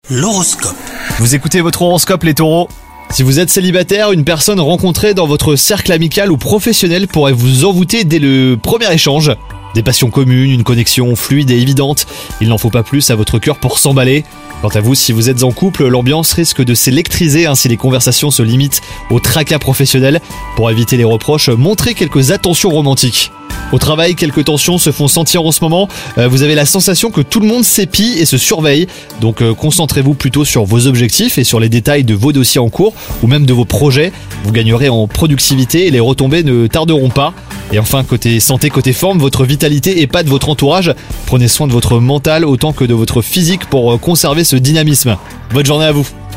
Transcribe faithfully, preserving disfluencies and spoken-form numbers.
L'horoscope. Vous écoutez votre horoscope les taureaux. Si vous êtes célibataire, une personne rencontrée dans votre cercle amical ou professionnel pourrait vous envoûter dès le premier échange. Des passions communes, une connexion fluide et évidente. Il n'en faut pas plus à votre cœur pour s'emballer. Quant à vous, si vous êtes en couple, l'ambiance risque de s'électriser hein, si les conversations se limitent au tracas professionnel. Pour éviter les reproches, montrez quelques attentions romantiques. Au travail, quelques tensions se font sentir en ce moment. Euh, vous avez la sensation que tout le monde s'épie et se surveille. Donc euh, concentrez-vous plutôt sur vos objectifs et sur les détails de vos dossiers en cours ou même de vos projets. Vous gagnerez en productivité et les retombées ne tarderont pas. Et enfin, côté santé, côté forme, votre vitalité épate votre entourage. Prenez soin de votre mental autant que de votre physique pour conserver ce dynamisme. Bonne journée à vous.